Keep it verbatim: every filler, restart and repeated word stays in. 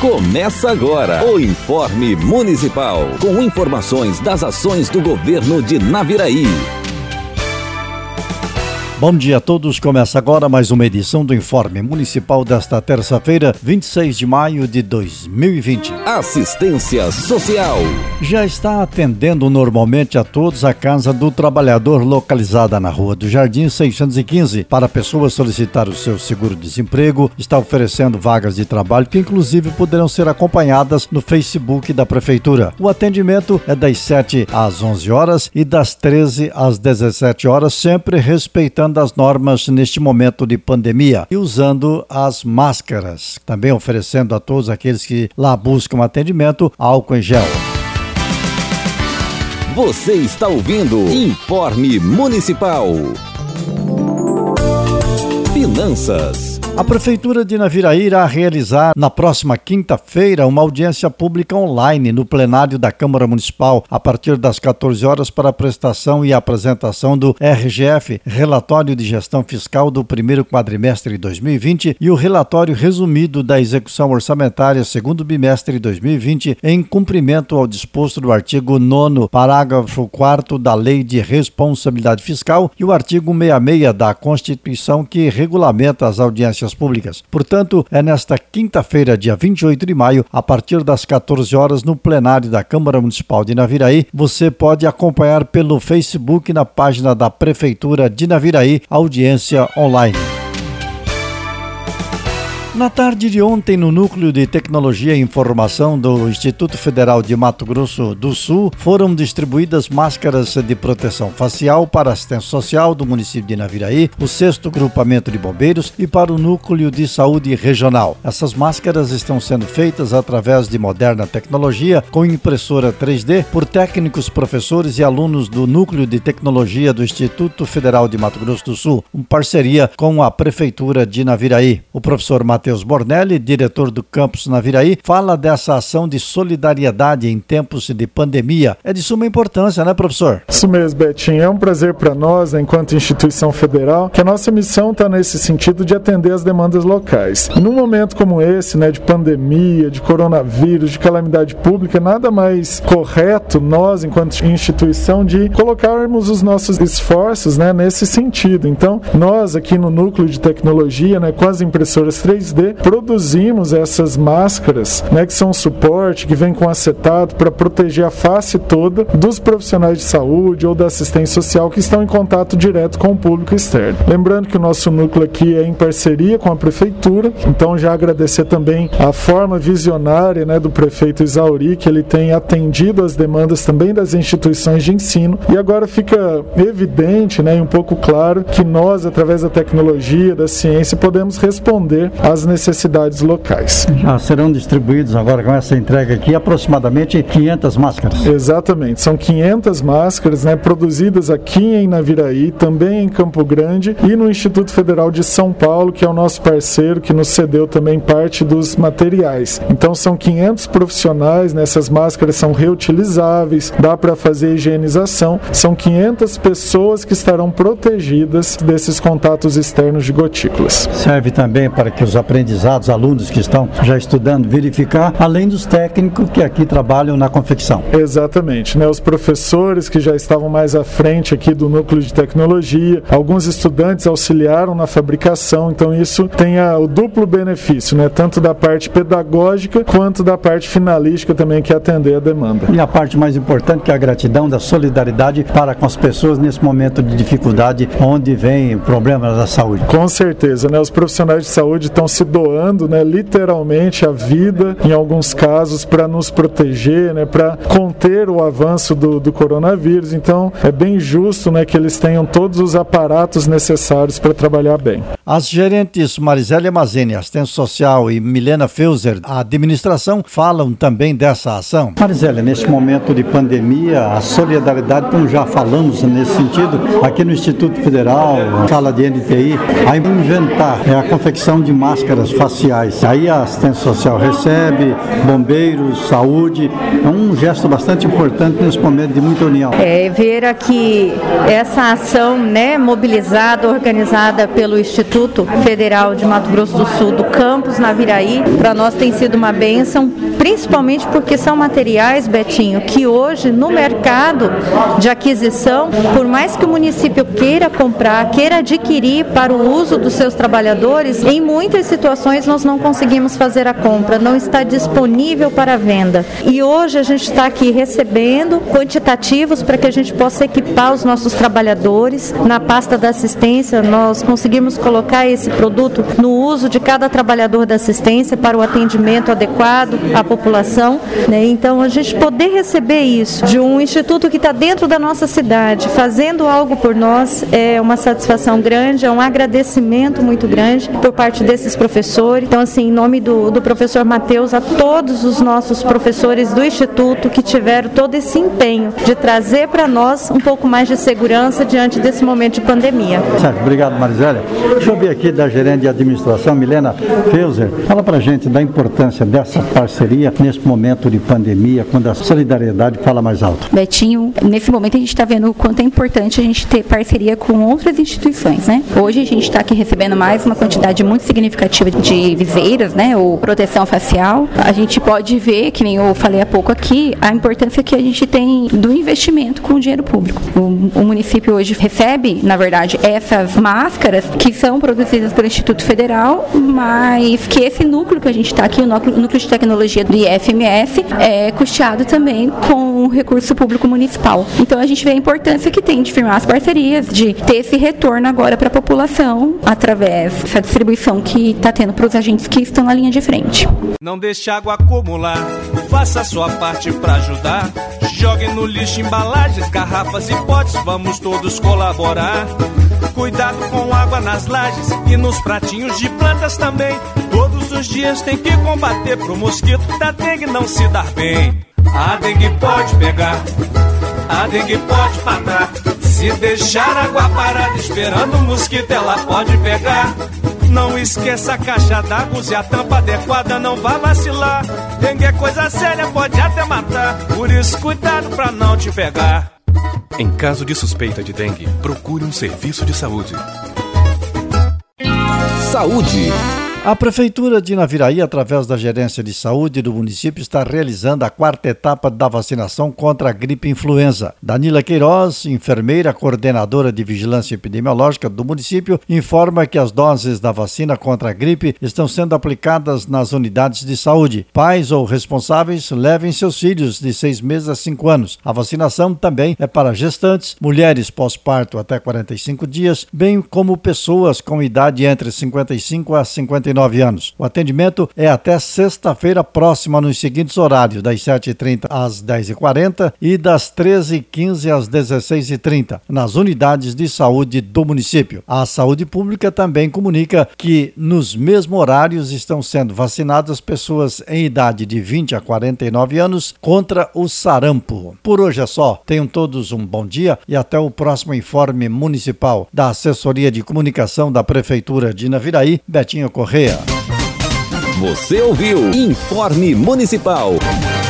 Começa agora o Informe Municipal, com informações das ações do governo de Naviraí. Bom dia a todos, começa agora mais uma edição do Informe Municipal desta terça-feira, vinte e seis de maio de dois mil e vinte. Assistência Social. Já está atendendo normalmente a todos a Casa do Trabalhador, localizada na Rua do Jardim seiscentos e quinze. Para pessoas solicitar o seu seguro-desemprego, está oferecendo vagas de trabalho que inclusive poderão ser acompanhadas no Facebook da Prefeitura. O atendimento é das sete às onze horas e das treze às dezessete horas, sempre respeitando das normas neste momento de pandemia e usando as máscaras, também oferecendo a todos aqueles que lá buscam atendimento álcool em gel. Você está ouvindo Informe Municipal. Finanças. A Prefeitura de Naviraí irá realizar na próxima quinta-feira uma audiência pública online no plenário da Câmara Municipal a partir das quatorze horas para a prestação e apresentação do R G F, Relatório de Gestão Fiscal do primeiro quadrimestre de dois mil e vinte, e o relatório resumido da execução orçamentária segundo bimestre de dois mil e vinte, em cumprimento ao disposto do artigo nono, parágrafo quarto da Lei de Responsabilidade Fiscal e o artigo sessenta e seis da Constituição, que regulamenta as audiências públicas. Portanto, é nesta quinta-feira, dia vinte e oito de maio, a partir das quatorze horas, no plenário da Câmara Municipal de Naviraí. Você pode acompanhar pelo Facebook, na página da Prefeitura de Naviraí, audiência online. Na tarde de ontem, no Núcleo de Tecnologia e Informação do Instituto Federal de Mato Grosso do Sul, foram distribuídas máscaras de proteção facial para a assistência social do município de Naviraí, o sexto grupamento de bombeiros e para o Núcleo de Saúde Regional. Essas máscaras estão sendo feitas através de moderna tecnologia, com impressora três D, por técnicos, professores e alunos do Núcleo de Tecnologia do Instituto Federal de Mato Grosso do Sul, em parceria com a Prefeitura de Naviraí. O professor Matheus Matheus Bornelli, diretor do campus Naviraí, fala dessa ação de solidariedade em tempos de pandemia. É de suma importância, né, professor? Isso mesmo, Betinho. É um prazer para nós, né, enquanto instituição federal, que a nossa missão está nesse sentido de atender as demandas locais. E num momento como esse, né, de pandemia, de coronavírus, de calamidade pública, nada mais correto nós, enquanto instituição, de colocarmos os nossos esforços, né, nesse sentido. Então, nós aqui no Núcleo de Tecnologia, né, com as impressoras três D, produzimos essas máscaras, né, que são um suporte que vem com acetato para proteger a face toda dos profissionais de saúde ou da assistência social que estão em contato direto com o público externo. Lembrando que o nosso núcleo aqui é em parceria com a Prefeitura, então já agradecer também a forma visionária, né, do prefeito Isauri, que ele tem atendido as demandas também das instituições de ensino, e agora fica evidente, né, e um pouco claro que nós, através da tecnologia, da ciência, podemos responder às necessidades locais. Já serão distribuídos agora com essa entrega aqui aproximadamente quinhentas máscaras. Exatamente, são quinhentas máscaras, né, produzidas aqui em Naviraí, também em Campo Grande e no Instituto Federal de São Paulo, que é o nosso parceiro, que nos cedeu também parte dos materiais. Então são quinhentos profissionais, né, essas máscaras são reutilizáveis, dá para fazer higienização, são quinhentas pessoas que estarão protegidas desses contatos externos de gotículas. Serve também para que os aprendizados, alunos que estão já estudando, verificar, além dos técnicos que aqui trabalham na confecção. Exatamente, né? Os professores que já estavam mais à frente aqui do Núcleo de Tecnologia, alguns estudantes auxiliaram na fabricação, então isso tem a, o duplo benefício, né? Tanto da parte pedagógica quanto da parte finalística também, que é atender a demanda. E a parte mais importante, que é a gratidão, da solidariedade para com as pessoas nesse momento de dificuldade, onde vem problemas da saúde. Com certeza, né? Os profissionais de saúde estão se doando, né, literalmente a vida, em alguns casos, para nos proteger, né, para conter o avanço do, do coronavírus. Então, é bem justo, né, que eles tenham todos os aparatos necessários para trabalhar bem. As gerentes Marisele Mazini, assistência social, e Milena Feuser, a administração, falam também dessa ação. Marisele, neste momento de pandemia, a solidariedade, como já falamos nesse sentido, aqui no Instituto Federal, sala de N T I, a inventar é a confecção de máscaras máscaras faciais. Aí a assistência social recebe, bombeiros, saúde. É um gesto bastante importante nesse momento de muita união. É, ver aqui essa ação, né, mobilizada, organizada pelo Instituto Federal de Mato Grosso do Sul, do campus Naviraí, para nós tem sido uma bênção, principalmente porque são materiais, Betinho, que hoje no mercado de aquisição, por mais que o município queira comprar, queira adquirir para o uso dos seus trabalhadores, em muitas situações nós não conseguimos fazer a compra, não está disponível para venda. E hoje a gente está aqui recebendo quantitativos para que a gente possa equipar os nossos trabalhadores. Na pasta da assistência, nós conseguimos colocar esse produto no uso de cada trabalhador da assistência para o atendimento adequado à população, né? Então, a gente poder receber isso de um instituto que está dentro da nossa cidade, fazendo algo por nós, é uma satisfação grande, é um agradecimento muito grande por parte desses professores. Então, assim, em nome do, do professor Matheus, a todos os nossos professores do Instituto que tiveram todo esse empenho de trazer para nós um pouco mais de segurança diante desse momento de pandemia. Certo, obrigado, Marizélia. Deixa eu ver aqui da gerente de administração, Milena Feuser. Fala pra gente da importância dessa parceria nesse momento de pandemia, quando a solidariedade fala mais alto. Betinho, nesse momento a gente está vendo o quanto é importante a gente ter parceria com outras instituições, né? Hoje a gente está aqui recebendo mais uma quantidade muito significativa de viseiras, né? Ou proteção facial. A gente pode ver, que nem eu falei há pouco aqui, a importância que a gente tem do investimento com o dinheiro público. O, o município hoje recebe, na verdade, essas máscaras que são produzidas pelo Instituto Federal, mas que esse núcleo que a gente está aqui, o núcleo, o núcleo de tecnologia do I F M S, é custeado também com o recurso público municipal. Então a gente vê a importância que tem de firmar as parcerias, de ter esse retorno agora para a população, através dessa distribuição que está tendo para os agentes que estão na linha de frente. Não deixe água acumular, faça a sua parte para ajudar. Jogue no lixo embalagens, garrafas e potes, vamos todos colaborar. Cuidado com água nas lajes e nos pratinhos de plantas também. Todos os dias tem que combater pro mosquito da dengue não se dar bem. A dengue pode pegar, a dengue pode matar. Se deixar água parada esperando o mosquito, ela pode pegar. Não esqueça a caixa d'água, use a tampa adequada, não vá vacilar. Dengue é coisa séria, pode até matar. Por isso, cuidado pra não te pegar. Em caso de suspeita de dengue, procure um serviço de saúde. Saúde. A Prefeitura de Naviraí, através da Gerência de Saúde do município, está realizando a quarta etapa da vacinação contra a gripe influenza. Danila Queiroz, enfermeira coordenadora de vigilância epidemiológica do município, informa que as doses da vacina contra a gripe estão sendo aplicadas nas unidades de saúde. Pais ou responsáveis levem seus filhos de seis meses a cinco anos. A vacinação também é para gestantes, mulheres pós-parto até quarenta e cinco dias, bem como pessoas com idade entre cinquenta e cinco a cinquenta e nove anos. O atendimento é até sexta-feira próxima nos seguintes horários, das sete e trinta às dez e quarenta e das treze e quinze às dezesseis e trinta, nas unidades de saúde do município. A Saúde Pública também comunica que nos mesmos horários estão sendo vacinadas pessoas em idade de vinte a quarenta e nove anos contra o sarampo. Por hoje é só. Tenham todos um bom dia e até o próximo informe municipal da Assessoria de Comunicação da Prefeitura de Naviraí, Betinho Correia. Você ouviu Informe Municipal.